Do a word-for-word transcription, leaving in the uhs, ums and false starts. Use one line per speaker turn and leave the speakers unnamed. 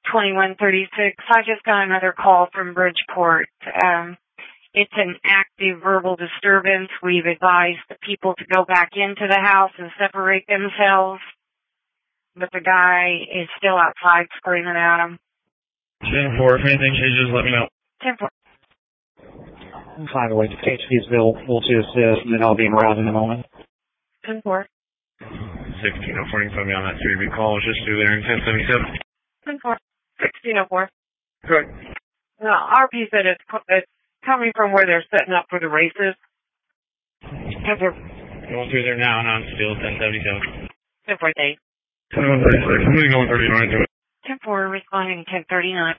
twenty-one thirty-six. I just got another call from Bridgeport. Um, it's an active verbal disturbance. We've advised the people to go back into the house and separate themselves. But the guy is still outside screaming at him.
ten four, if anything changes, let me know.
ten four.
Find a way to Catesville, we'll to assist, and then I'll be around in a moment.
ten four.
sixteen oh four, you can put me on that three B call. Just through there in ten seventy-seven.
ten four. sixteen oh four.
Correct.
No, R P said it's, it's coming from where they're setting up for the races. ten four.
Going through there now, and I'm still ten seventy-seven.
ten four, Dave.
ten one thirty-six. I'm going to go one thirty-nine to it.
ten four, responding ten thirty-nine.